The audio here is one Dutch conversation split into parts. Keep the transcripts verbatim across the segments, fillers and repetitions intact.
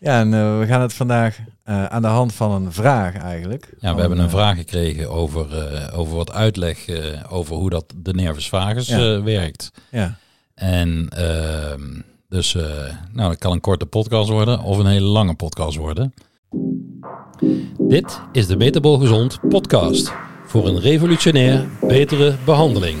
Ja, en uh, we gaan het vandaag uh, aan de hand van een vraag eigenlijk. Ja, we hebben een uh, vraag gekregen over, uh, over wat uitleg uh, over hoe dat de nervus vagus ja. uh, werkt. Ja. En uh, dus, uh, nou, dat kan een korte podcast worden of een hele lange podcast worden. Dit is de Metabol Gezond podcast voor een revolutionair betere behandeling.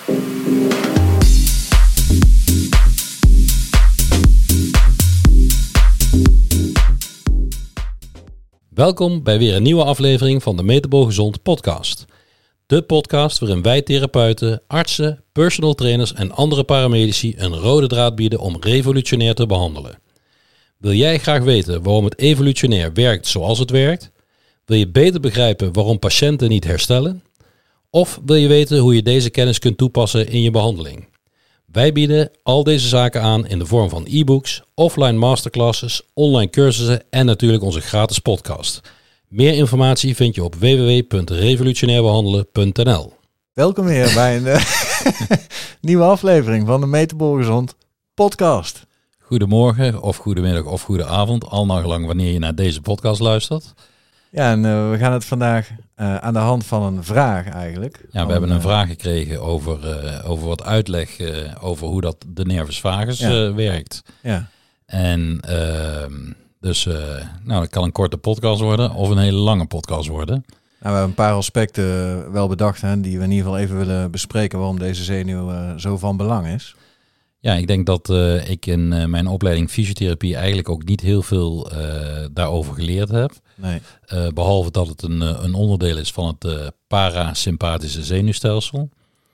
Welkom bij weer een nieuwe aflevering van de Metabol Gezond podcast. De podcast waarin wij therapeuten, artsen, personal trainers en andere paramedici een rode draad bieden om revolutionair te behandelen. Wil jij graag weten waarom het evolutionair werkt zoals het werkt? Wil je beter begrijpen waarom patiënten niet herstellen? Of wil je weten hoe je deze kennis kunt toepassen in je behandeling? Wij bieden al deze zaken aan in de vorm van e-books, offline masterclasses, online cursussen en natuurlijk onze gratis podcast. Meer informatie vind je op w w w punt revolutionairbehandelen punt n l. Welkom weer bij een uh, nieuwe aflevering van de Metabol Gezond podcast. Goedemorgen of goedemiddag of goede avond, al naar gelang wanneer je naar deze podcast luistert. Ja, en uh, we gaan het vandaag uh, aan de hand van een vraag eigenlijk. Ja, we van, hebben een uh, vraag gekregen over, uh, over wat uitleg uh, over hoe dat de nervus vagus ja. uh, werkt. Ja. En uh, dus, uh, nou, dat kan een korte podcast worden of een hele lange podcast worden. Nou, we hebben een paar aspecten wel bedacht, hè, die we in ieder geval even willen bespreken waarom deze zenuw uh, zo van belang is. Ja, ik denk dat uh, ik in uh, mijn opleiding fysiotherapie eigenlijk ook niet heel veel uh, daarover geleerd heb. Nee. Uh, behalve dat het een, een onderdeel is van het uh, parasympathische zenuwstelsel.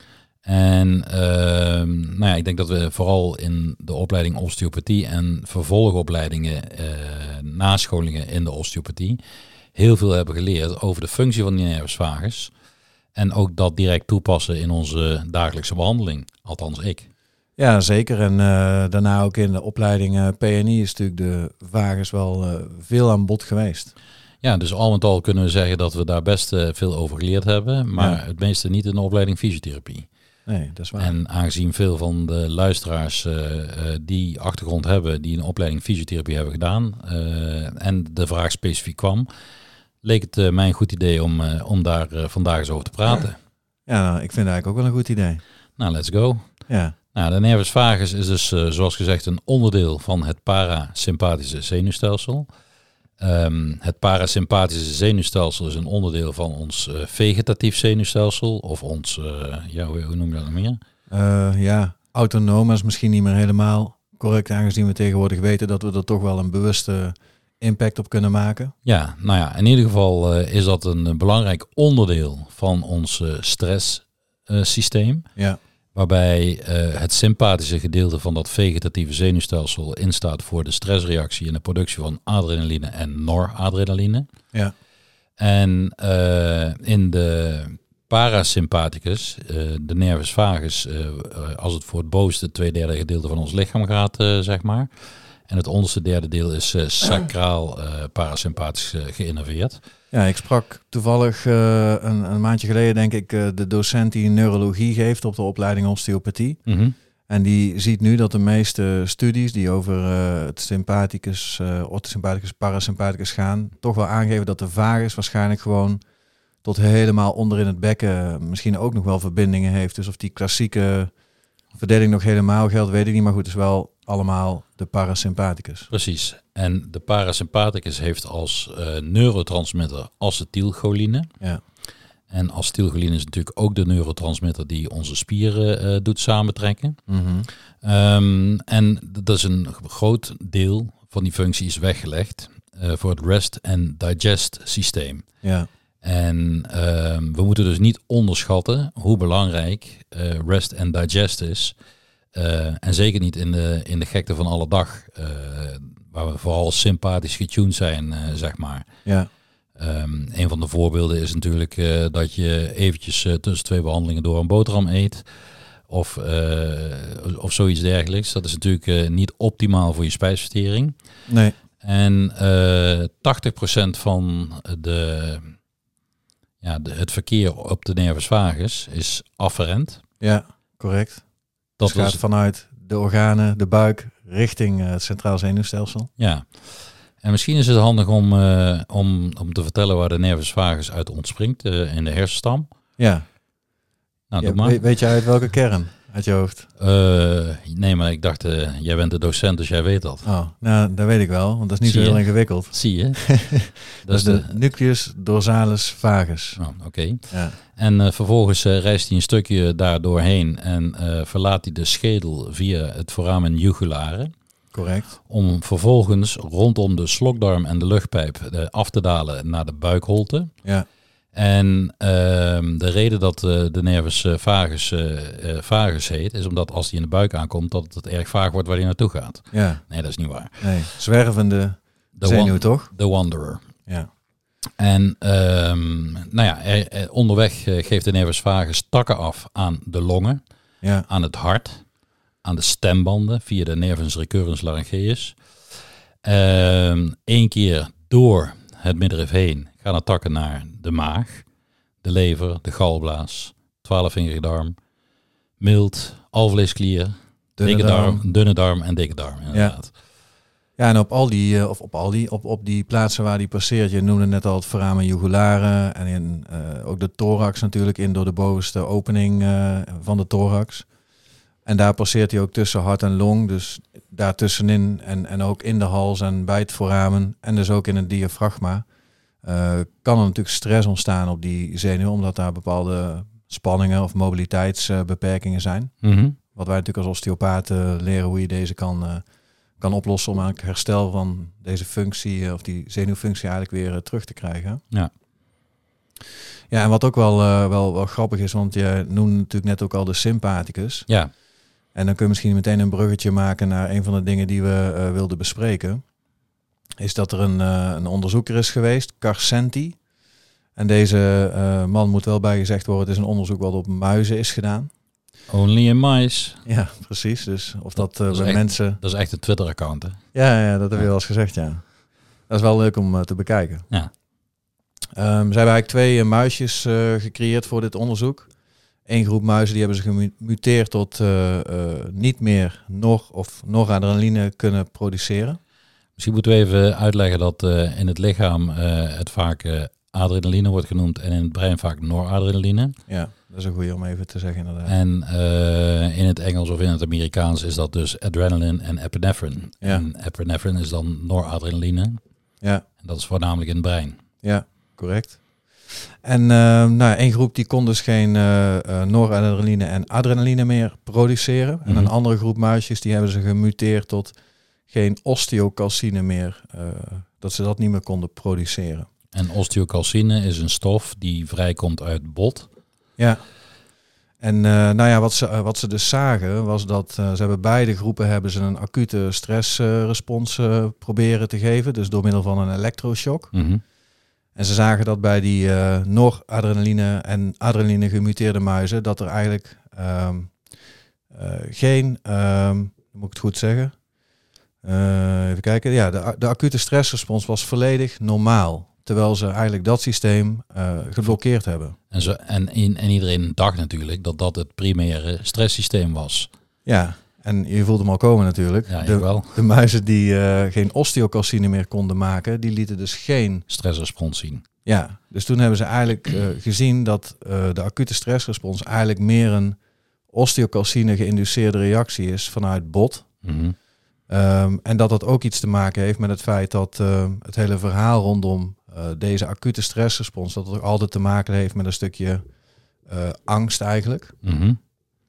En uh, nou ja, ik denk dat we vooral in de opleiding osteopathie en vervolgopleidingen, uh, nascholingen in de osteopathie, heel veel hebben geleerd over de functie van die nervus vagus. En ook dat direct toepassen in onze dagelijkse behandeling. Althans ik. Ja, zeker. En uh, daarna ook in de opleiding uh, P N I is natuurlijk de vagus wel uh, veel aan bod geweest. Ja, dus al met al kunnen we zeggen dat we daar best uh, veel over geleerd hebben, maar ja. het meeste niet in de opleiding fysiotherapie. Nee, dat is waar. En aangezien veel van de luisteraars uh, uh, die achtergrond hebben, die een opleiding fysiotherapie hebben gedaan uh, en de vraag specifiek kwam, leek het uh, mij een goed idee om, uh, om daar uh, vandaag eens over te praten. Ja, nou, ik vind het eigenlijk ook wel een goed idee. Nou, let's go. Ja. Nou, de nervus vagus is dus, uh, zoals gezegd, een onderdeel van het parasympathische zenuwstelsel. Um, het parasympathische zenuwstelsel is een onderdeel van ons uh, vegetatief zenuwstelsel. Of ons, uh, ja, hoe, hoe noem je dat nog meer? Uh, ja, autonoom is misschien niet meer helemaal correct, aangezien we tegenwoordig weten dat we er toch wel een bewuste impact op kunnen maken. Ja, nou ja, in ieder geval uh, is dat een uh, belangrijk onderdeel van ons uh, stresssysteem. Uh, ja. Waarbij uh, het sympathische gedeelte van dat vegetatieve zenuwstelsel instaat voor de stressreactie en de productie van adrenaline en noradrenaline. Ja. En uh, in de parasympathicus, uh, de nervus vagus, uh, uh, als het voor het bovenste twee derde gedeelte van ons lichaam gaat, uh, zeg maar. En het onderste derde deel is uh, sacraal uh, parasympathisch uh, geïnnerveerd. Ja, ik sprak toevallig uh, een, een maandje geleden, denk ik, uh, de docent die neurologie geeft op de opleiding osteopathie. Mm-hmm. En die ziet nu dat de meeste studies die over uh, het sympathicus, uh, orthosympathicus, parasympathicus gaan, toch wel aangeven dat de vagus waarschijnlijk gewoon tot helemaal onder in het bekken misschien ook nog wel verbindingen heeft. Dus of die klassieke verdeling nog helemaal geldt, weet ik niet. Maar goed, het is wel allemaal de parasympathicus. Precies. En de parasympathicus heeft als uh, neurotransmitter acetylcholine. Ja. En acetylcholine is natuurlijk ook de neurotransmitter die onze spieren uh, doet samentrekken. Mm-hmm. Um, en dat is een groot deel van die functie is weggelegd uh, voor het rest and digest systeem. Ja. En uh, we moeten dus niet onderschatten hoe belangrijk uh, rest and digest is. Uh, en zeker niet in de, in de gekte van alle dag, uh, waar we vooral sympathisch getuned zijn, uh, zeg maar. Ja. Um, een van de voorbeelden is natuurlijk uh, dat je eventjes uh, tussen twee behandelingen door een boterham eet. Of, uh, of zoiets dergelijks. Dat is natuurlijk uh, niet optimaal voor je spijsvertering. Nee. En uh, tachtig procent van de, ja, de, het verkeer op de nervus vagus is afferent. Ja, correct. Dat dus gaat vanuit de organen, de buik, richting uh, het centraal zenuwstelsel. Ja. En misschien is het handig om, uh, om, om te vertellen waar de nervus vagus uit ontspringt, uh, in de hersenstam. Ja. Nou, ja doe maar. Weet, weet je uit welke kern? Uit je hoofd? Uh, nee, maar ik dacht, uh, jij bent de docent, dus jij weet dat. Oh, nou, dat weet ik wel, want dat is niet Zie zo heel je? ingewikkeld. Zie je? dat, dat is de, de nucleus dorsalis vagus. Oh, Oké. Okay. Ja. En uh, vervolgens uh, reist hij een stukje daar doorheen en uh, verlaat hij de schedel via het foramen jugulare. Correct. Om vervolgens rondom de slokdarm en de luchtpijp uh, af te dalen naar de buikholte. Ja. En uh, de reden dat uh, de nervus uh, vagus uh, uh, vagus heet, is omdat als die in de buik aankomt, dat het erg vaag wordt waar hij naartoe gaat. Ja. Nee, dat is niet waar. Nee, zwervende De zenuw, wan- toch? De wanderer. Ja. En um, nou ja, er, er, onderweg uh, geeft de nervus vagus takken af aan de longen, Ja. aan het hart, aan de stembanden via de nervus recurrens laryngeus. Um, Eén keer door het middenrif heen gaan de takken naar de maag, de lever, de galblaas, twaalfvingerige darm, mild, alvleesklier, Dunne dikke darm, darm. dunne darm en dikke darm. Inderdaad. Ja, en op al die, uh, of op al die, op, op die plaatsen waar die passeert, je noemde net al het foramen jugulare en in, uh, ook de thorax natuurlijk, in door de bovenste opening uh, van de thorax. En daar passeert hij ook tussen hart en long, dus daartussenin en, en ook in de hals en bij het foramen en dus ook in het diafragma. Uh, kan er natuurlijk stress ontstaan op die zenuw, omdat daar bepaalde spanningen of mobiliteitsbeperkingen zijn. Mm-hmm. Wat wij natuurlijk als osteopaten leren hoe je deze kan, uh, kan oplossen om eigenlijk herstel van deze functie uh, of die zenuwfunctie eigenlijk weer uh, terug te krijgen. Ja. Ja, en wat ook wel, uh, wel, wel grappig is, want je noemde natuurlijk net ook al de sympathicus. Ja. En dan kun je misschien meteen een bruggetje maken naar een van de dingen die we uh, wilden bespreken. Is dat er een, uh, een onderzoeker is geweest, Karsenty. En deze uh, man moet wel bijgezegd worden, het is een onderzoek wat op muizen is gedaan. Only in mice. Ja, precies. Dus of dat, uh, Dat is bij echt- mensen... Dat is echt een Twitter-account, hè? Ja, ja, dat heb je wel eens gezegd, ja. Dat is wel leuk om uh, te bekijken. Ja. Um, ze hebben eigenlijk twee uh, muisjes uh, gecreëerd voor dit onderzoek. Eén groep muizen die hebben ze gemuteerd tot uh, uh, niet meer nor- of noradrenaline kunnen produceren. Misschien moeten we even uitleggen dat uh, in het lichaam uh, het vaak uh, adrenaline wordt genoemd en in het brein vaak noradrenaline. Ja, dat is een goeie om even te zeggen inderdaad. En uh, in het Engels of in het Amerikaans is dat dus adrenaline en epinephrine. Ja. En epinephrine is dan noradrenaline. Ja, En dat is voornamelijk in het brein. ja, correct. En uh, nou, één groep die kon dus geen uh, uh, noradrenaline en adrenaline meer produceren. Mm-hmm. En een andere groep muisjes die hebben ze gemuteerd tot geen osteocalcine meer. Uh, dat ze dat niet meer konden produceren. En osteocalcine is een stof die vrijkomt uit bot. Ja. En uh, nou ja, wat ze, uh, wat ze dus zagen was dat uh, ze hebben beide groepen hebben ze een acute stressrespons uh, uh, proberen te geven. Dus door middel van een elektroshock. Mm-hmm. En ze zagen dat bij die uh, noradrenaline en adrenaline gemuteerde muizen, dat er eigenlijk um, uh, geen, um, moet ik het goed zeggen, uh, even kijken, ja, de, de acute stressrespons was volledig normaal. Terwijl ze eigenlijk dat systeem uh, geblokkeerd hebben. En, zo, en, in, en iedereen dacht natuurlijk dat dat het primaire stresssysteem was. Ja, en je voelt hem al komen natuurlijk. Ja, ik de, wel. de muizen die uh, geen osteocalcine meer konden maken, die lieten dus geen Stressrespons zien. Ja, dus toen hebben ze eigenlijk uh, gezien dat uh, de acute stressrespons eigenlijk meer een osteocalcine geïnduceerde reactie is vanuit bot. Mm-hmm. Um, en dat dat ook iets te maken heeft met het feit dat uh, het hele verhaal rondom uh, deze acute stressrespons, dat het ook altijd te maken heeft met een stukje uh, angst eigenlijk. Mm-hmm.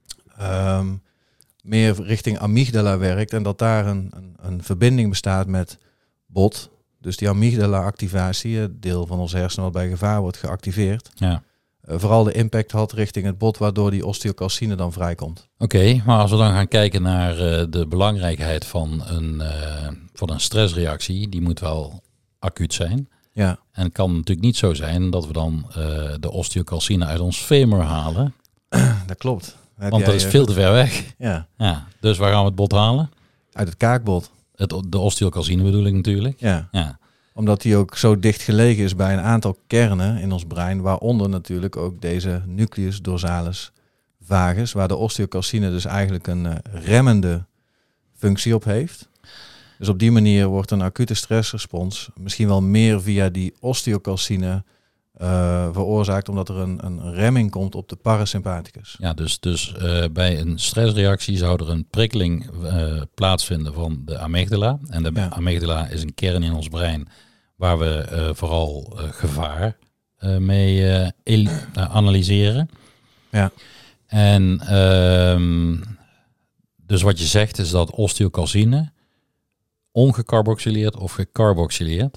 Um, meer richting amygdala werkt en dat daar een, een, een verbinding bestaat met bot. Dus die amygdala-activatie, het deel van ons hersenen wat bij gevaar wordt geactiveerd, Ja. uh, vooral de impact had richting het bot, waardoor die osteocalcine dan vrijkomt. Oké, okay, maar als we dan gaan kijken naar uh, de belangrijkheid van een, uh, van een stressreactie, die moet wel acuut zijn. Ja. En het kan natuurlijk niet zo zijn dat we dan uh, de osteocalcine uit ons femur halen. Dat klopt. Heb Want jij, dat is uh, veel te ver weg. Ja, Ja, dus waar gaan we het bot halen? uit het kaakbot. Het, de osteocalcine bedoel ik natuurlijk. Ja. Ja. Omdat die ook zo dicht gelegen is bij een aantal kernen in ons brein, waaronder natuurlijk ook deze nucleus dorsalis vagus, waar de osteocalcine dus eigenlijk een uh, remmende functie op heeft. Dus op die manier wordt een acute stressrespons misschien wel meer via die osteocalcine uh, veroorzaakt, omdat er een, een remming komt op de parasympathicus. Ja, dus, dus uh, bij een stressreactie zou er een prikkeling uh, plaatsvinden van de amygdala. En de ja. amygdala is een kern in ons brein waar we uh, vooral uh, gevaar uh, mee uh, el- uh, analyseren. Ja. En uh, dus wat je zegt is dat osteocalcine ongecarboxyleerd of gecarboxyleerd?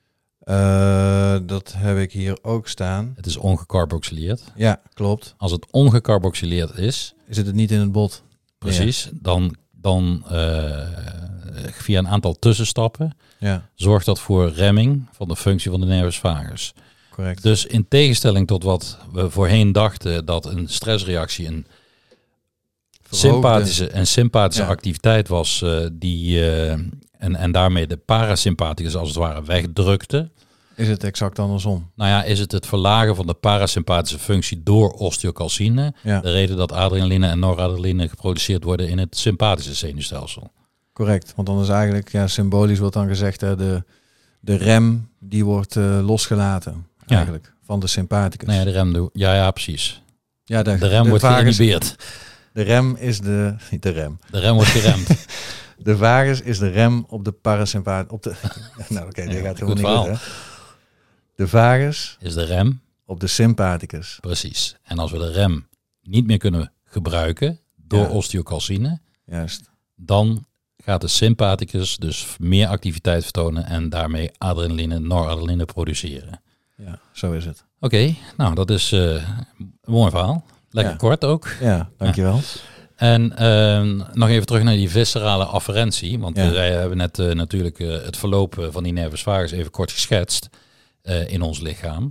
Uh, dat heb ik hier ook staan. Het is ongecarboxyleerd. Ja, klopt. Als het ongecarboxyleerd is, is het het niet in het bot. Precies. Ja. Dan, dan uh, via een aantal tussenstappen ja. zorgt dat voor remming van de functie van de nervus vagus. Correct. Dus in tegenstelling tot wat we voorheen dachten dat een stressreactie een sympathische en sympathische ja. activiteit was uh, die uh, en, en daarmee de parasympathicus als het ware wegdrukte. Is het exact andersom? Nou ja, is het het verlagen van de parasympathische functie door osteocalcine. Ja. De reden dat adrenaline en noradrenaline geproduceerd worden in het sympathische zenuwstelsel. Correct, want dan is eigenlijk, ja, symbolisch wordt dan gezegd, hè, de, de rem die wordt uh, losgelaten eigenlijk ja. van de sympathicus. Nee, de rem, de, ja, ja, precies. Ja, de, de rem de wordt geïnhibeerd. De rem is de, niet de rem. De rem wordt geremd. De vagus is de rem op de parasympathicus. Op de, nou oké, okay, dit ja, gaat helemaal niet goed, hè. De vagus is de rem op de sympathicus. Precies. En als we de rem niet meer kunnen gebruiken door ja. osteocalcine, juist, dan gaat de sympathicus dus meer activiteit vertonen en daarmee adrenaline, noradrenaline produceren. Ja, zo is het. Oké, okay, nou dat is uh, een mooi verhaal. Lekker ja. kort ook. Ja, dankjewel. Ja. En uh, nog even terug naar die viscerale afferentie. Want ja. wij hebben net uh, natuurlijk uh, het verloop van die nervus vagus even kort geschetst uh, in ons lichaam.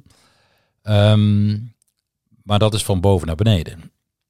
Um, maar dat is van boven naar beneden.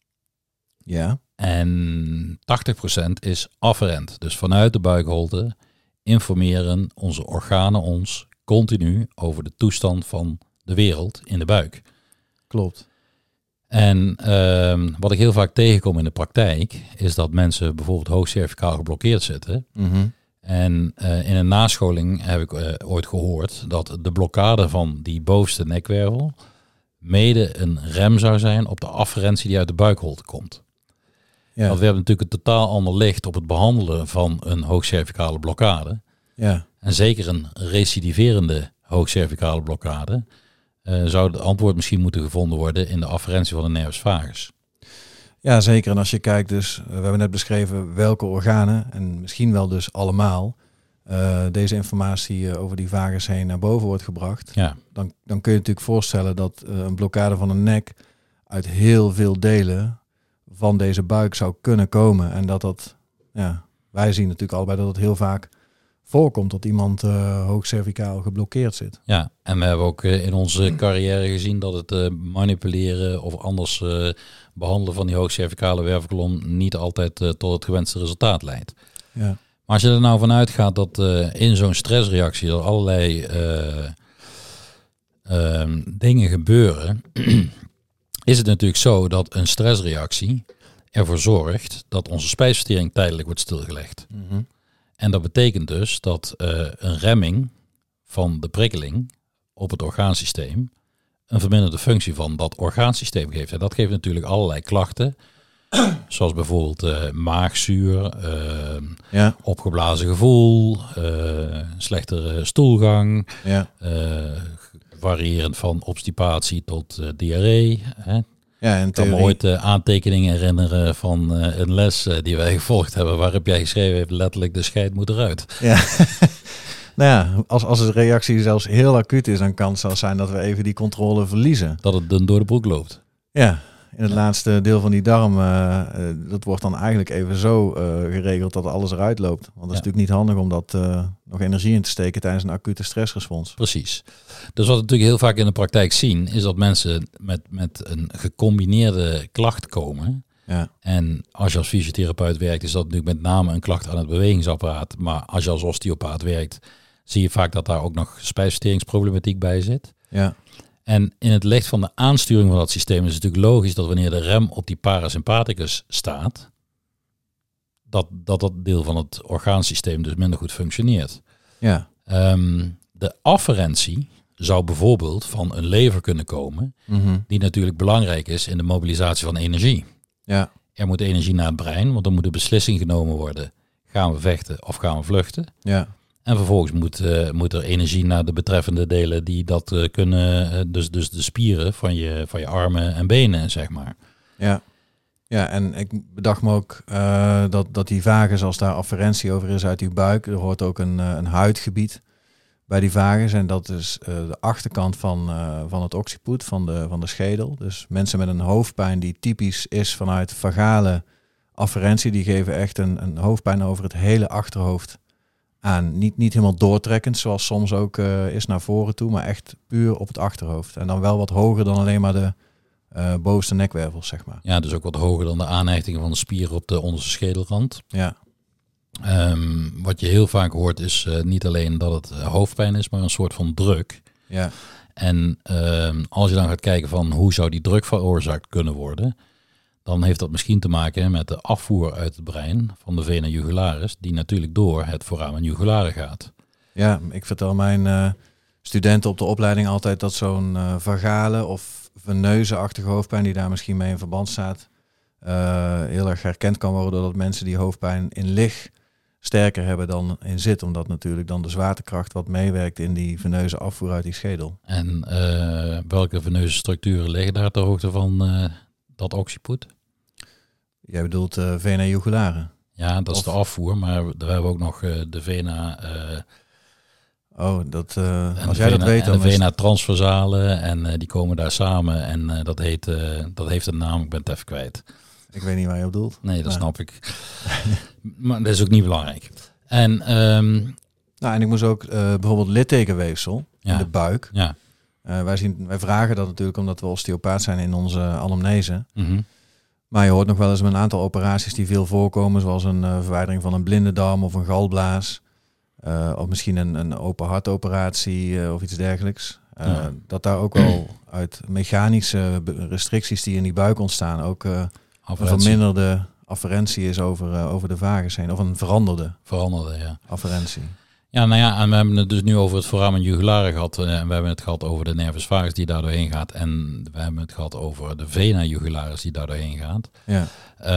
Ja. En tachtig procent is afferent. Dus vanuit de buikholte informeren onze organen ons continu over de toestand van de wereld in de buik. Klopt. En uh, wat ik heel vaak tegenkom in de praktijk is dat mensen bijvoorbeeld hoog cervicaal geblokkeerd zitten. Mm-hmm. En uh, in een nascholing heb ik uh, ooit gehoord dat de blokkade van die bovenste nekwervel mede een rem zou zijn op de afferentie die uit de buikholte komt. Ja. Want we hebben natuurlijk een totaal ander licht op het behandelen van een hoogcervicale blokkade. Ja. En zeker een recidiverende hoogcervicale blokkade uh, zou het antwoord misschien moeten gevonden worden in de afferentie van de nervus vagus. Ja, zeker. En als je kijkt dus, we hebben net beschreven welke organen, en misschien wel dus allemaal, uh, deze informatie uh, over die vagus heen naar boven wordt gebracht. Ja. Dan, dan kun je natuurlijk voorstellen dat uh, een blokkade van een nek uit heel veel delen van deze buik zou kunnen komen. En dat dat, ja, wij zien natuurlijk allebei dat het heel vaak voorkomt dat iemand uh, hoog cervicaal geblokkeerd zit. Ja, en we hebben ook uh, in onze carrière gezien dat het uh, manipuleren of anders uh, behandelen van die hoog cervicale wervelkolom niet altijd uh, tot het gewenste resultaat leidt. Ja. Maar als je er nou vanuit gaat dat uh, in zo'n stressreactie er allerlei uh, uh, dingen gebeuren, is het natuurlijk zo dat een stressreactie ervoor zorgt dat onze spijsvertering tijdelijk wordt stilgelegd. Mm-hmm. En dat betekent dus dat uh, een remming van de prikkeling op het orgaansysteem een verminderde functie van dat orgaansysteem geeft. En dat geeft natuurlijk allerlei klachten, zoals bijvoorbeeld uh, maagzuur, uh, ja. opgeblazen gevoel, uh, slechtere stoelgang, ja. uh, variërend van obstipatie tot uh, diarree. Hè. Ja, en ik kan me ooit uh, aantekeningen herinneren van uh, een les uh, die wij gevolgd hebben, waarop jij geschreven hebt, letterlijk de scheid moet eruit. Ja. Nou ja, als, als de reactie zelfs heel acuut is, dan kan het zelfs zijn dat we even die controle verliezen. Dat het dan door de broek loopt. Ja, in het ja. laatste deel van die darm, uh, uh, dat wordt dan eigenlijk even zo uh, geregeld dat alles eruit loopt. Want dat is ja. natuurlijk niet handig om dat uh, nog energie in te steken tijdens een acute stressrespons. Precies. Dus wat we natuurlijk heel vaak in de praktijk zien, is dat mensen met, met een gecombineerde klacht komen. Ja. En als je als fysiotherapeut werkt, is dat natuurlijk met name een klacht aan het bewegingsapparaat. Maar als je als osteopaat werkt, zie je vaak dat daar ook nog spijsverteringsproblematiek bij zit. Ja. En in het licht van de aansturing van dat systeem is het natuurlijk logisch dat wanneer de rem op die parasympathicus staat, dat, dat dat deel van het orgaansysteem dus minder goed functioneert. Ja. Um, de afferentie zou bijvoorbeeld van een lever kunnen komen, Mm-hmm. die natuurlijk belangrijk is in de mobilisatie van energie. Ja. Er moet energie naar het brein, want dan moet de beslissing genomen worden. Gaan we vechten of gaan we vluchten? Ja. En vervolgens moet, uh, moet er energie naar de betreffende delen die dat uh, kunnen, uh, dus, dus de spieren van je, van je armen en benen, zeg maar. Ja. Ja, en ik bedacht me ook uh, dat, dat die vagus, als daar afferentie over is uit die buik, er hoort ook een, uh, een huidgebied bij die vagus. En dat is uh, de achterkant van, uh, van het occiput, van de, van de schedel. Dus mensen met een hoofdpijn die typisch is vanuit vagale afferentie, die geven echt een, een hoofdpijn over het hele achterhoofd aan. Niet, niet helemaal doortrekkend, zoals soms ook uh, is naar voren toe, maar echt puur op het achterhoofd. En dan wel wat hoger dan alleen maar de uh, bovenste nekwervels, zeg maar. Ja, dus ook wat hoger dan de aanhechting van de spieren op de onderste schedelrand. Ja. Um, wat je heel vaak hoort is uh, niet alleen dat het uh, hoofdpijn is, maar een soort van druk. Ja. En um, als je dan gaat kijken van hoe zou die druk veroorzaakt kunnen worden, dan heeft dat misschien te maken met de afvoer uit het brein van de vena jugularis, die natuurlijk door het foramen jugulare gaat. Ja, ik vertel mijn uh, studenten op de opleiding altijd dat zo'n uh, vagale of veneuze-achtige hoofdpijn, die daar misschien mee in verband staat, uh, heel erg herkend kan worden doordat mensen die hoofdpijn in lig sterker hebben dan in zit, omdat natuurlijk dan de zwaartekracht wat meewerkt in die veneuze afvoer uit die schedel. En uh, welke veneuze structuren liggen daar ter hoogte van uh, dat occiput? Jij bedoelt uh, vena jugulare? Ja, dat is of... de afvoer, maar we hebben ook nog uh, de vena... Uh, oh, dat, uh, als de jij vena, dat weet... En dan de vena is... transversale en uh, die komen daar samen en uh, dat, heet, uh, dat heeft een naam, ik ben het even kwijt. Ik weet niet waar je op bedoelt. Nee, dat maar... snap ik. Maar dat is ook niet belangrijk. En, um... nou, en ik moest ook uh, bijvoorbeeld littekenweefsel ja. in de buik. Ja. Uh, wij, zien, wij vragen dat natuurlijk omdat we osteopaat zijn in onze anamnese. Mm-hmm. Maar je hoort nog wel eens een aantal operaties die veel voorkomen, zoals een uh, verwijdering van een blinde darm of een galblaas. Uh, of misschien een, een open hartoperatie uh, of iets dergelijks. Uh, ja. Dat daar ook wel uit mechanische restricties die in die buik ontstaan ook uh, een verminderde afferentie is over, uh, over de vagus heen. Of een veranderde, veranderde ja. afferentie. Ja, nou ja, en we hebben het dus nu over het foramen jugulare gehad. Uh, en we hebben het gehad over de nervus vagus die daar doorheen gaat. En we hebben het gehad over de vena jugularis die daar doorheen gaat. Ja.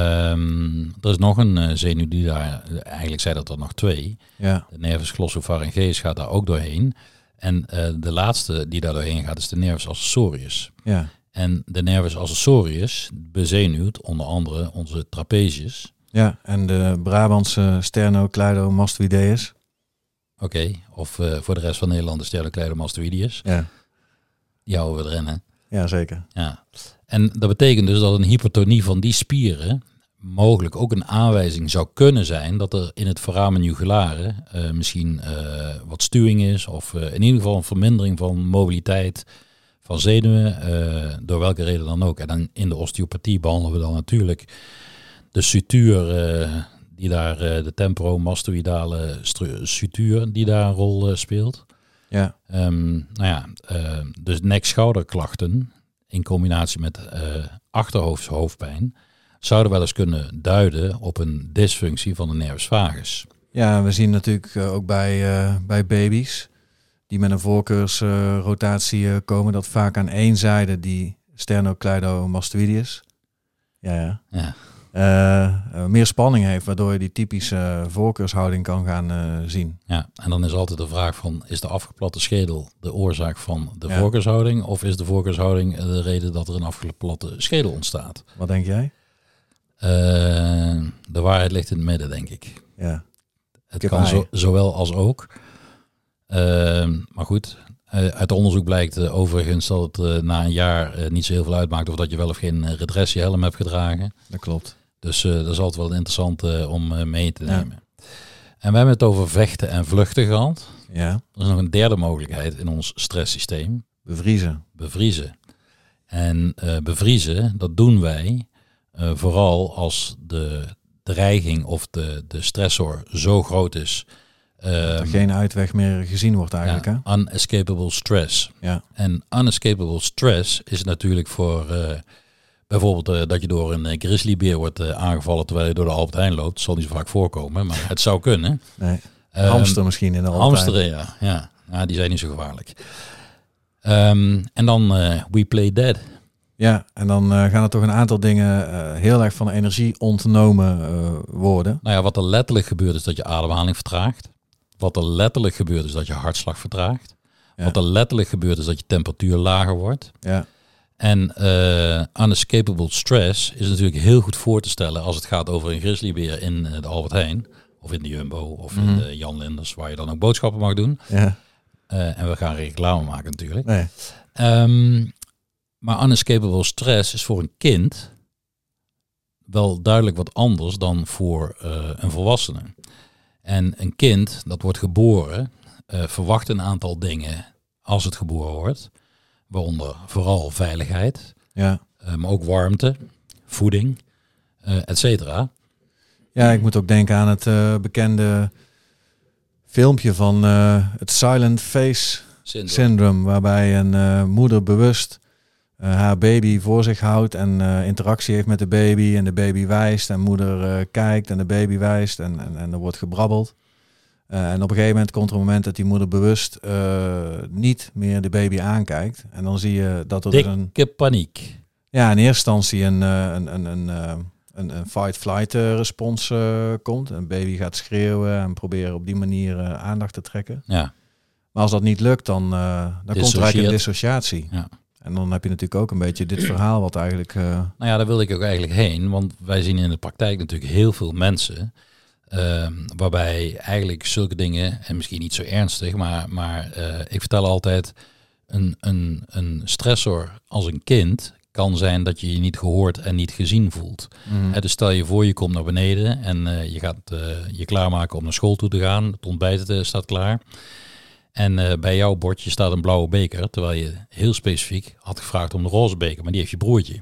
Um, er is nog een uh, zenuw die daar, eigenlijk zijn dat er nog twee. Ja. De nervus glossopharyngeus gaat daar ook doorheen. En uh, de laatste die daar doorheen gaat is de nervus accessorius. Ja. En de nervus accessorius bezenuwt onder andere onze trapezius. Ja, en de Brabantse sternocleidomastoideus. Oké, okay. Of uh, voor de rest van Nederland de sternocleidomastoideus. Ja. Die houden we erin, hè? Ja, zeker. Ja. En dat betekent dus dat een hypertonie van die spieren mogelijk ook een aanwijzing zou kunnen zijn dat er in het foramen jugulare uh, misschien uh, wat stuwing is of uh, in ieder geval een vermindering van mobiliteit van zenuwen, uh, door welke reden dan ook. En dan in de osteopathie behandelen we dan natuurlijk de sutuur, uh, die daar, uh, de temporomastoïdale stru- sutuur die daar een rol uh, speelt. Ja. Um, nou ja, uh, dus nek-schouderklachten in combinatie met uh, achterhoofdhoofdpijn zouden wel eens kunnen duiden op een dysfunctie van de nervus vagus. Ja, we zien natuurlijk uh, ook bij, uh, bij baby's die met een voorkeursrotatie uh, komen, dat vaak aan één zijde die sternocleidomastoideus ja, ja. Ja. Uh, uh, meer spanning heeft, waardoor je die typische voorkeurshouding kan gaan uh, zien. Ja, en dan is altijd de vraag van, is de afgeplatte schedel de oorzaak van de ja. voorkeurshouding, of is de voorkeurshouding de reden dat er een afgeplatte schedel ontstaat? Wat denk jij? Uh, de waarheid ligt in het midden, denk ik. Ja. Het kan zo, zowel als ook. Uh, maar goed, uh, uit onderzoek blijkt uh, overigens dat het uh, na een jaar uh, niet zo heel veel uitmaakt of dat je wel of geen uh, redressiehelm hebt gedragen. Dat klopt. Dus uh, dat is altijd wel interessant uh, om uh, mee te nemen. Ja. En we hebben het over vechten en vluchten gehad. Ja. Er is nog een derde mogelijkheid in ons stresssysteem. Bevriezen. Bevriezen. En uh, bevriezen, dat doen wij uh, vooral als de dreiging of de, de stressor zo groot is. Uh, dat er geen uitweg meer gezien wordt eigenlijk. Ja, hè? Unescapable stress. Ja. En unescapable stress is natuurlijk voor uh, Bijvoorbeeld uh, dat je door een uh, grizzlybeer wordt uh, aangevallen terwijl je door de Albert Heijn loopt. Dat zal niet zo vaak voorkomen, maar het zou kunnen. Nee. Um, hamster misschien in de Albert Heijn. Hamsteren, ja. ja. Nou, die zijn niet zo gevaarlijk. Um, en dan uh, We Play Dead. Ja, en dan uh, gaan er toch een aantal dingen uh, heel erg van de energie ontnomen uh, worden. Nou ja, wat er letterlijk gebeurt is dat je ademhaling vertraagt. Wat er letterlijk gebeurt is dat je hartslag vertraagt. Ja. Wat er letterlijk gebeurt is dat je temperatuur lager wordt. Ja. En uh, unescapable stress is natuurlijk heel goed voor te stellen als het gaat over een grizzlybeer in uh, de Albert Heijn. Of in de Jumbo, of mm-hmm. in de Jan Linders, waar je dan ook boodschappen mag doen. Ja. Uh, en we gaan reclame maken natuurlijk. Nee. Um, maar unescapable stress is voor een kind wel duidelijk wat anders dan voor uh, een volwassene. En een kind, dat wordt geboren, uh, verwacht een aantal dingen als het geboren wordt. Waaronder vooral veiligheid, ja. uh, maar ook warmte, voeding, uh, et cetera. Ja, ik moet ook denken aan het uh, bekende filmpje van uh, het Silent Face Syndrome, syndrome waarbij een uh, moeder bewust uh, haar baby voor zich houdt en uh, interactie heeft met de baby en de baby wijst en moeder uh, kijkt en de baby wijst en, en, en er wordt gebrabbeld. Uh, en op een gegeven moment komt er een moment dat die moeder bewust uh, niet meer de baby aankijkt. En dan zie je dat er Dikke dus een... paniek. Ja, in eerste instantie een, een, een, een, een, een fight-flight respons uh, komt. Een baby gaat schreeuwen en proberen op die manier uh, aandacht te trekken. Ja. Maar als dat niet lukt, dan, uh, dan komt er eigenlijk een dissociatie. Ja. En dan heb je natuurlijk ook een beetje dit verhaal wat eigenlijk... Uh... Nou ja, daar wil ik ook eigenlijk heen. Want wij zien in de praktijk natuurlijk heel veel mensen... Uh, waarbij eigenlijk zulke dingen, en misschien niet zo ernstig, maar, maar uh, ik vertel altijd, een, een, een stressor als een kind kan zijn dat je je niet gehoord en niet gezien voelt. Mm. He, dus stel je voor, je komt naar beneden en uh, je gaat uh, je klaarmaken om naar school toe te gaan. Het ontbijt uh, staat klaar. En uh, bij jouw bordje staat een blauwe beker, terwijl je heel specifiek had gevraagd om de roze beker, maar die heeft je broertje.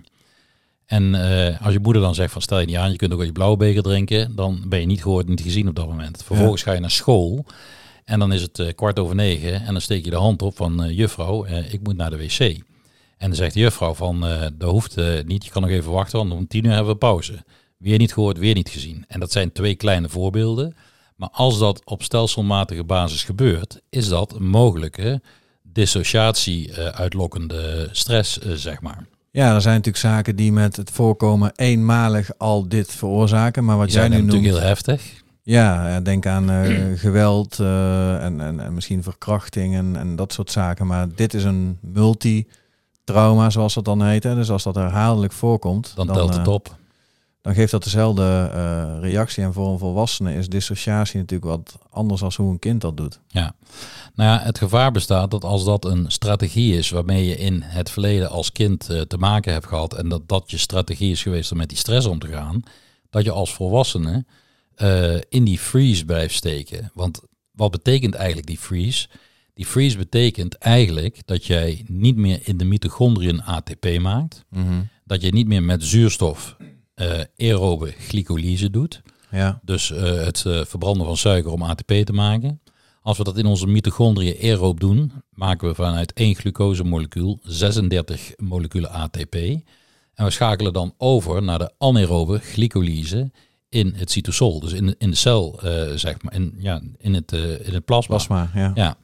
En uh, als je moeder dan zegt van stel je niet aan, je kunt ook wel je blauwe beker drinken, dan ben je niet gehoord, niet gezien op dat moment. Vervolgens ja. ga je naar school en dan is het uh, kwart over negen en dan steek je de hand op van uh, juffrouw, uh, ik moet naar de wc. En dan zegt de juffrouw van uh, dat hoeft uh, niet, je kan nog even wachten, want om tien uur hebben we pauze. Weer niet gehoord, weer niet gezien. En dat zijn twee kleine voorbeelden. Maar als dat op stelselmatige basis gebeurt, is dat een mogelijke dissociatie uh, uitlokkende stress, uh, zeg maar. Ja, er zijn natuurlijk zaken die met het voorkomen eenmalig al dit veroorzaken. Maar wat die jij zijn nu noemt... natuurlijk heel heftig. Ja, denk aan uh, geweld uh, en, en, en misschien verkrachting en, en dat soort zaken. Maar dit is een multi-trauma, zoals dat dan heet. Hè. Dus als dat herhaaldelijk voorkomt... Dan, dan telt het uh, op. Dan geeft dat dezelfde uh, reactie. En voor een volwassene is dissociatie natuurlijk wat anders dan hoe een kind dat doet. Ja. Nou ja, het gevaar bestaat dat als dat een strategie is waarmee je in het verleden als kind uh, te maken hebt gehad en dat dat je strategie is geweest om met die stress om te gaan, dat je als volwassene uh, in die freeze blijft steken. Want wat betekent eigenlijk die freeze? Die freeze betekent eigenlijk dat jij niet meer in de mitochondriën A T P maakt, mm-hmm. dat je niet meer met zuurstof uh, aerobe glycolyse doet. Ja. Dus uh, het uh, verbranden van suiker om A T P te maken. Als we dat in onze mitochondriën aeroob doen, maken we vanuit één glucosemolecuul zesendertig moleculen A T P. En we schakelen dan over naar de anaerobe glycolyse in het cytosol. Dus in de, in de cel, uh, zeg maar, in, ja, in, het, uh, in het plasma. Plasma, ja. ja.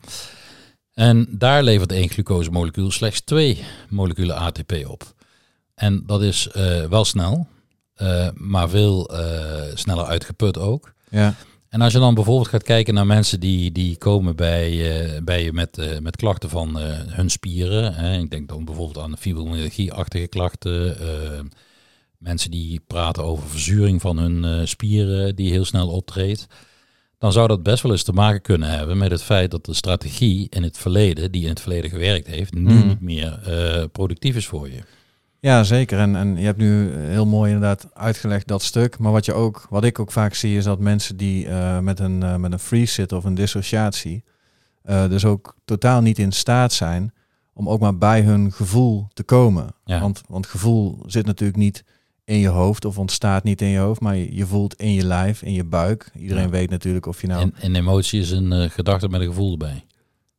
En daar levert één glucosemolecuul slechts twee moleculen A T P op. En dat is uh, wel snel, uh, maar veel uh, sneller uitgeput ook. Ja. En als je dan bijvoorbeeld gaat kijken naar mensen die, die komen bij, uh, bij je met, uh, met klachten van uh, hun spieren. Hè. Ik denk dan bijvoorbeeld aan fibromyalgie-achtige klachten. Uh, mensen die praten over verzuring van hun uh, spieren die heel snel optreedt. Dan zou dat best wel eens te maken kunnen hebben met het feit dat de strategie in het verleden, die in het verleden gewerkt heeft, nu mm. niet meer uh, productief is voor je. Ja, zeker. En, en je hebt nu heel mooi inderdaad uitgelegd dat stuk. Maar wat je ook, wat ik ook vaak zie, is dat mensen die uh, met een uh, met een freeze zitten of een dissociatie, uh, dus ook totaal niet in staat zijn om ook maar bij hun gevoel te komen. Ja. Want, want gevoel zit natuurlijk niet in je hoofd of ontstaat niet in je hoofd, maar je, je voelt in je lijf, in je buik. Iedereen ja. weet natuurlijk of je nou... En, en emotie is een uh, gedachte met een gevoel erbij.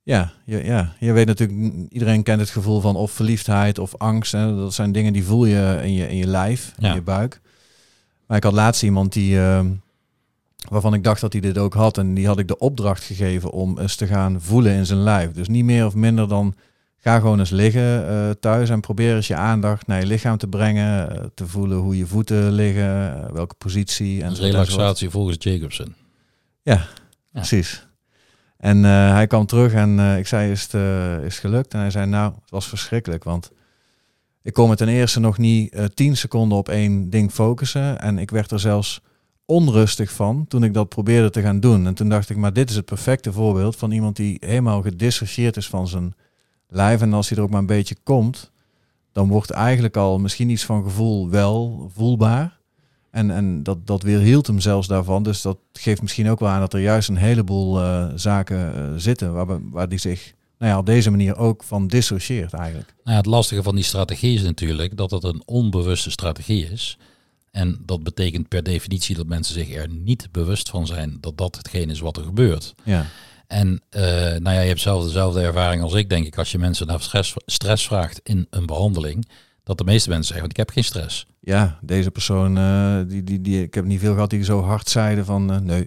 Ja, je, ja, je weet natuurlijk, iedereen kent het gevoel van of verliefdheid of angst. Hè? Dat zijn dingen die voel je in je, in je lijf, in Ja. je buik. Maar ik had laatst iemand die, uh, waarvan ik dacht dat hij dit ook had. En die had ik de opdracht gegeven om eens te gaan voelen in zijn lijf. Dus niet meer of minder dan, ga gewoon eens liggen uh, thuis en probeer eens je aandacht naar je lichaam te brengen. Uh, te voelen hoe je voeten liggen, uh, welke positie. En dat is relaxatie volgens Jacobsen. Ja, ja, precies. En uh, hij kwam terug en uh, ik zei, is het, uh, is het gelukt? En hij zei, nou, het was verschrikkelijk. Want ik kon me ten eerste nog niet uh, tien seconden op één ding focussen. En ik werd er zelfs onrustig van toen ik dat probeerde te gaan doen. En toen dacht ik, maar dit is het perfecte voorbeeld van iemand die helemaal gedissocieerd is van zijn lijf. En als hij er ook maar een beetje komt, dan wordt eigenlijk al misschien iets van gevoel wel voelbaar. En, en dat, dat weerhield hem zelfs daarvan. Dus dat geeft misschien ook wel aan dat er juist een heleboel uh, zaken uh, zitten waar, waar die zich nou ja, op deze manier ook van dissocieert eigenlijk. Nou ja, het lastige van die strategie is natuurlijk dat het een onbewuste strategie is. En dat betekent per definitie dat mensen zich er niet bewust van zijn dat dat hetgeen is wat er gebeurt. Ja. En uh, nou ja, je hebt zelf dezelfde ervaring als ik, denk ik, als je mensen naar stress, stress vraagt in een behandeling, dat de meeste mensen zeggen, want ik heb geen stress. Ja, deze persoon, uh, die, die, die, ik heb niet veel gehad die zo hard zeiden van uh, nee.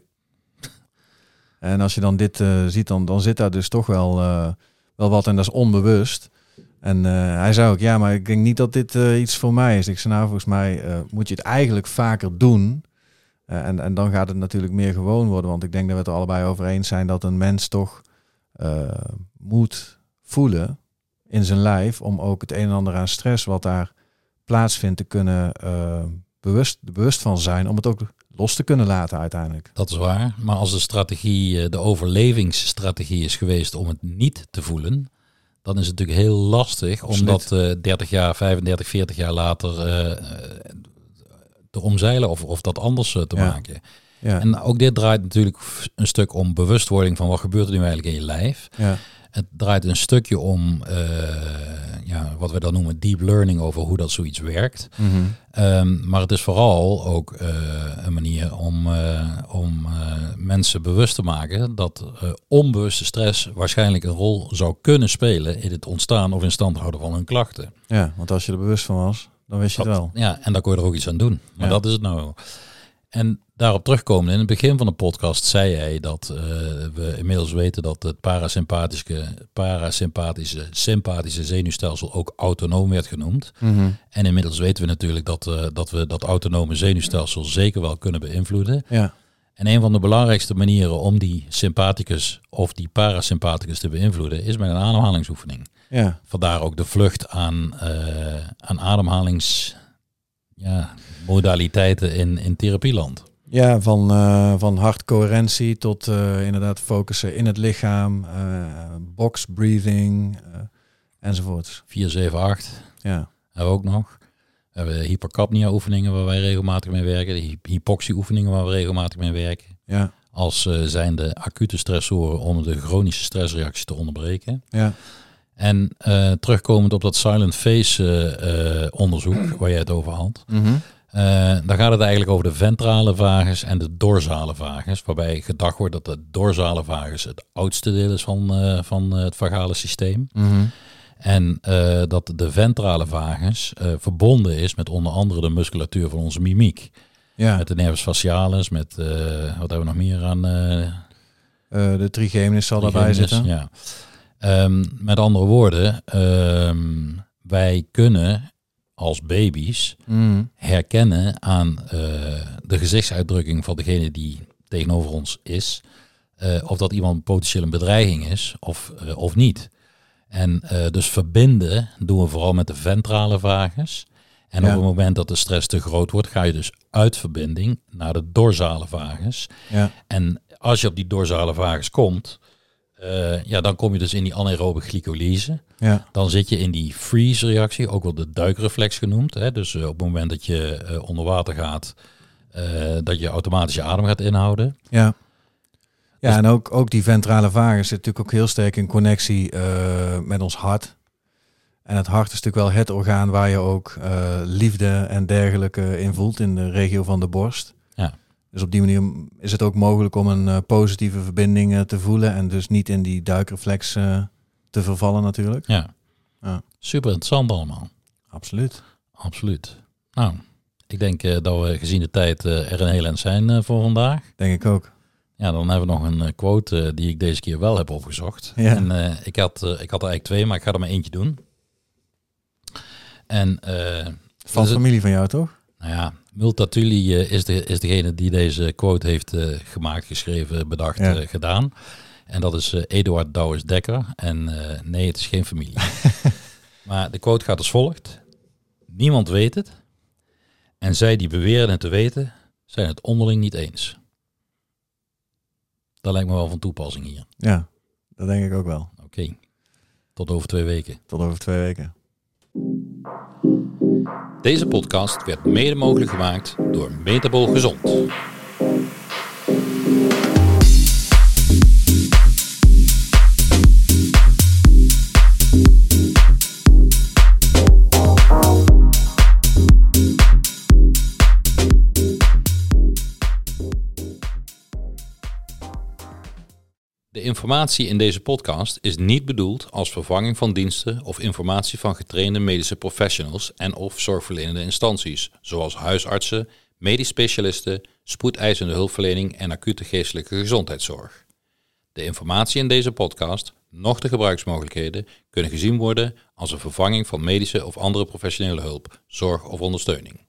En als je dan dit uh, ziet, dan, dan zit daar dus toch wel, uh, wel wat en dat is onbewust. En uh, hij zei ook, ja, maar ik denk niet dat dit uh, iets voor mij is. Ik zei, nou, volgens mij uh, moet je het eigenlijk vaker doen. Uh, en, en dan gaat het natuurlijk meer gewoon worden. Want ik denk dat we het er allebei over eens zijn dat een mens toch uh, moet voelen in zijn lijf om ook het een en ander aan stress wat daar plaatsvindt te kunnen uh, bewust, bewust van zijn, om het ook los te kunnen laten uiteindelijk. Dat is waar, maar als de strategie, de overlevingsstrategie is geweest om het niet te voelen, dan is het natuurlijk heel lastig om dat uh, dertig jaar, vijfendertig, veertig jaar later uh, te omzeilen of, of dat anders uh, te ja. maken. Ja. En ook dit draait natuurlijk een stuk om bewustwording van wat gebeurt er nu eigenlijk in je lijf. Ja. Het draait een stukje om uh, ja, wat we dan noemen deep learning over hoe dat zoiets werkt. Mm-hmm. Um, maar het is vooral ook uh, een manier om, uh, om uh, mensen bewust te maken dat uh, onbewuste stress waarschijnlijk een rol zou kunnen spelen in het ontstaan of in stand houden van hun klachten. Ja, want als je er bewust van was, dan wist je dat, het wel. Ja, en daar kon je er ook iets aan doen. Maar ja. dat is het nou. En daarop terugkomen, in het begin van de podcast zei jij dat uh, we inmiddels weten dat het parasympathische, parasympathische sympathische zenuwstelsel ook autonoom werd genoemd. Mm-hmm. En inmiddels weten we natuurlijk dat, uh, dat we dat autonome zenuwstelsel zeker wel kunnen beïnvloeden. Ja. En een van de belangrijkste manieren om die sympathicus of die parasympathicus te beïnvloeden is met een ademhalingsoefening. Ja. Vandaar ook de vlucht aan, uh, aan ademhalings... Ja, modaliteiten in, in therapieland. Ja, van, uh, van hartcoherentie tot uh, inderdaad focussen in het lichaam, uh, box breathing uh, enzovoorts. vier zeven acht Ja. Hebben we ook nog. We hebben hypercapnia oefeningen waar wij regelmatig mee werken. De hypoxie oefeningen waar we regelmatig mee werken. Ja. Als uh, zijn de acute stressoren om de chronische stressreactie te onderbreken. Ja. En uh, terugkomend op dat silent face uh, uh, onderzoek waar jij het over had. Mm-hmm. Uh, dan gaat het eigenlijk over de ventrale vagus en de dorsale vagus. Waarbij gedacht wordt dat de dorsale vagus het oudste deel is van, uh, van het vagale systeem. Mm-hmm. En uh, dat de ventrale vagus uh, verbonden is met onder andere de musculatuur van onze mimiek. Ja. Met de nervus facialis, met uh, wat hebben we nog meer aan... Uh, uh, de trigeminus zal daarbij zitten. Ja. Um, met andere woorden, um, wij kunnen als baby's mm. herkennen aan uh, de gezichtsuitdrukking van degene die tegenover ons is, uh, of dat iemand potentieel een bedreiging is of, uh, of niet. En uh, dus verbinden doen we vooral met de ventrale vagus. En ja. op het moment dat de stress te groot wordt, ga je dus uit verbinding naar de dorsale vagus. Ja. En als je op die dorsale vagus komt, Uh, ja, dan kom je dus in die anaerobe glycolyse. Ja. Dan zit je in die freeze-reactie, ook wel de duikreflex genoemd. Hè? Dus uh, op het moment dat je uh, onder water gaat, uh, dat je automatisch je adem gaat inhouden. Ja, ja dus, en ook, ook die ventrale vagus zit natuurlijk ook heel sterk in connectie uh, met ons hart. En het hart is natuurlijk wel het orgaan waar je ook uh, liefde en dergelijke in voelt in de regio van de borst. Ja. Dus op die manier is het ook mogelijk om een uh, positieve verbinding uh, te voelen en dus niet in die duikreflex uh, te vervallen natuurlijk. Ja. ja, super interessant allemaal. Absoluut. Absoluut. Nou, ik denk uh, dat we gezien de tijd uh, er een heel eind zijn uh, voor vandaag. Denk ik ook. Ja, dan hebben we nog een uh, quote uh, die ik deze keer wel heb opgezocht. Ja. En uh, ik, had, uh, ik had er eigenlijk twee, maar ik ga er maar eentje doen. En uh, van dus familie het, van jou, toch? Nou ja, Multatuli uh, is, de, is degene die deze quote heeft uh, gemaakt, geschreven, bedacht, ja. uh, gedaan. En dat is uh, Eduard Douwes Dekker. En uh, nee, het is geen familie. Maar de quote gaat als volgt. Niemand weet het. En zij die beweren het te weten, zijn het onderling niet eens. Dat lijkt me wel van toepassing hier. Ja, dat denk ik ook wel. Oké. Okay. Tot over twee weken. Tot over twee weken. Deze podcast werd mede mogelijk gemaakt door Metabool Gezond. De informatie in deze podcast is niet bedoeld als vervanging van diensten of informatie van getrainde medische professionals en of zorgverlenende instanties, zoals huisartsen, medisch specialisten, spoedeisende hulpverlening en acute geestelijke gezondheidszorg. De informatie in deze podcast, noch de gebruiksmogelijkheden, kunnen gezien worden als een vervanging van medische of andere professionele hulp, zorg of ondersteuning.